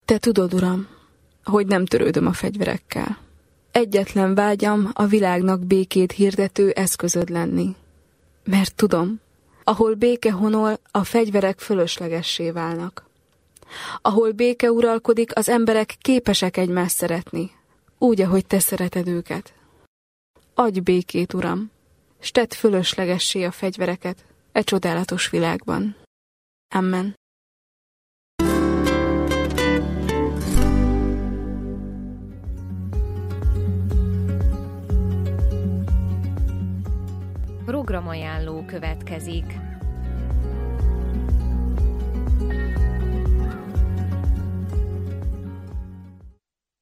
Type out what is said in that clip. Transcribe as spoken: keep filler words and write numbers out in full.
Te tudod, Uram, hogy nem törődöm a fegyverekkel. Egyetlen vágyam a világnak békét hirdető eszközöd lenni. Mert tudom, ahol béke honol, a fegyverek fölöslegessé válnak. Ahol béke uralkodik, az emberek képesek egymást szeretni, úgy, ahogy te szereted őket. Adj békét, Uram, s tedd fölöslegessé a fegyvereket e csodálatos világban. Amen. Programajánló következik.